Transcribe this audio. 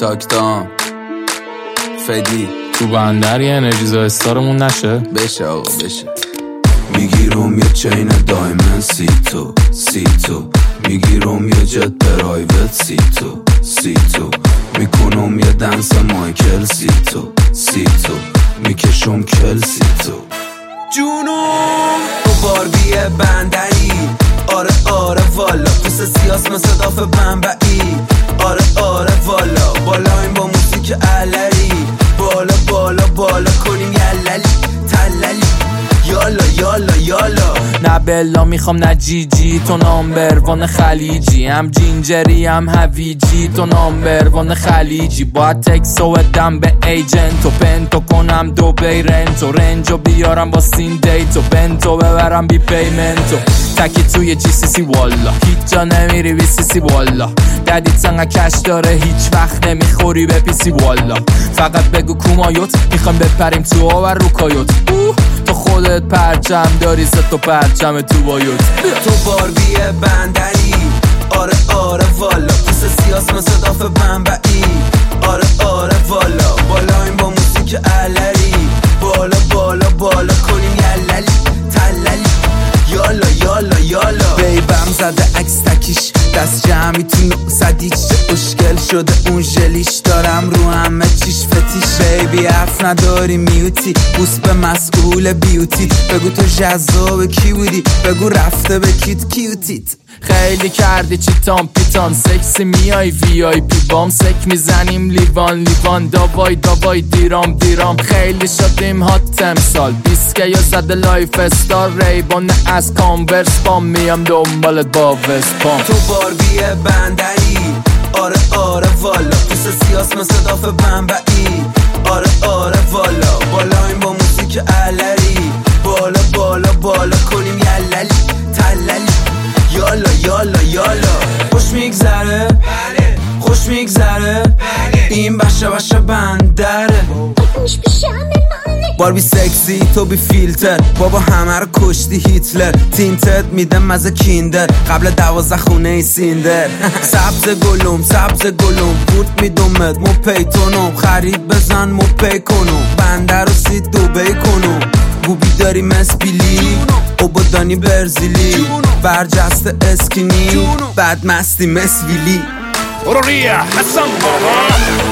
تاکتام فدی تو بندر یه انرژیزا استارمون نشه بشه آقا بشه. میگیرم یه چین دایمن سی تو میگیرم یه جت پرایوت سی تو میکنم یه دنس مایکل سی تو میکشم کل تو جونم تو باربی بندری آره والا پس سیاس مثل داف بنبعی آره والا بالایم با موسیک علری بالا کنیم یللی تللی یالا نه بلا میخوام نه جیجی تو نامبروان خلیجی هم جینجری هم هویجی تو نامبروان خلیجی باید تکسو دم به ایجنت و پنتو کنم دوبی رنتو رنجو بیارم با سین دیتو بنتو ببرم بی پیمنتو تکی توی جی سی سی والا هیچ جا نمیری بی سی سی والا ددیت سنگه کش داره هیچ وقت نمیخوری به پی سی والا فقط بگو کومایوت میخوام بپریم تو آور رو کایوت تو خودت پرچم داری ست و پرچم تو بایوت تو باربی بندری آره والا پس سیاس مثل داف بنبعی آره والا بالایم با موسیک علری بالا کنیم یللی تللی یالا بیبم زده عکس تکیش دست جمعی تو 900 اشکل شده اون ژلیش دارم رو همه چیش فتیش بیبی حرف نداری میوتی بوس به مسئول بیوتی بگو تو جذاب کی بودی بگو رفته به کیوتیت خیلی کردی چیتان پیتان سکسی میای وی آی پی بام سک میزنیم لیوان داوای دیرام خیلی شدیم هات امسال بیسکه یا زده لایف استار ریبان از کانورس بام میام دنبالت با وسپام تو باربی بندری آره والا پس سیاس مثل داف بنبعی آره والا بالایم با موسیک علری بالا کنیم یللی تللی یالا خوش میگذره خوش میگذره این بشه بندره باربی سکسی تو بی فیلتر بابا همه رو کشتی هیتلر تینتد میدم مزه کیندر قبل 12 خونه ای سیندر سبز گلوم بورد میدومت مو پیتونم خرید بزن مو پی کنم بندر رو سید دوبی کنم بوبی داری مسبیلی اوبادانی برزیلی برجست اسکینی بعد مستی مسویلی برو ریا حسن بابا